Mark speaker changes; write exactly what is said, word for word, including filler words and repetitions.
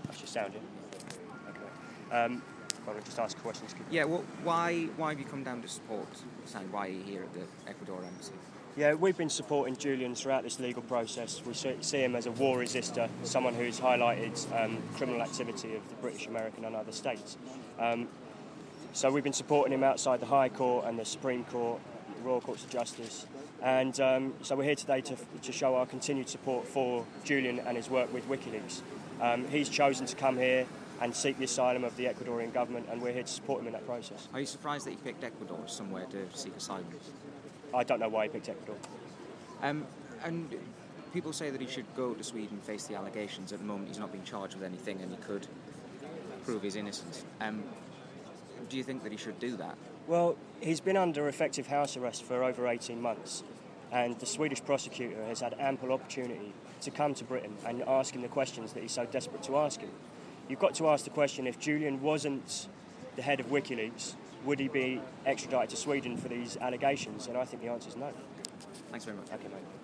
Speaker 1: That's your sound, yeah? Okay. Um, well, I'll just ask questions.
Speaker 2: Yeah, well, why why have you come down to support Assange? Why are you here at the Ecuador embassy?
Speaker 1: Yeah, we've been supporting Julian throughout this legal process. We see him as a war resister, someone who's highlighted um, criminal activity of the British, American and other states. Um, so we've been supporting him outside the High Court and the Supreme Court, the Royal Courts of Justice. And um, so we're here today to, to show our continued support for Julian and his work with WikiLeaks. Um, he's chosen to come here and seek the asylum of the Ecuadorian government, and we're here to support him in that process.
Speaker 2: Are you surprised that he picked Ecuador as somewhere to seek asylum?
Speaker 1: I don't know why he picked Ecuador.
Speaker 2: Um, and people say that he should go to Sweden and face the allegations. At the moment, he's not being charged with anything, and he could prove his innocence. Um, do you think that he should do that?
Speaker 1: Well, he's been under effective house arrest for over eighteen months, and the Swedish prosecutor has had ample opportunity to come to Britain and ask him the questions that he's so desperate to ask him. You've got to ask the question, if Julian wasn't the head of WikiLeaks, would he be extradited to Sweden for these allegations? And I think the answer is no.
Speaker 2: Thanks very much.
Speaker 1: Okay, mate.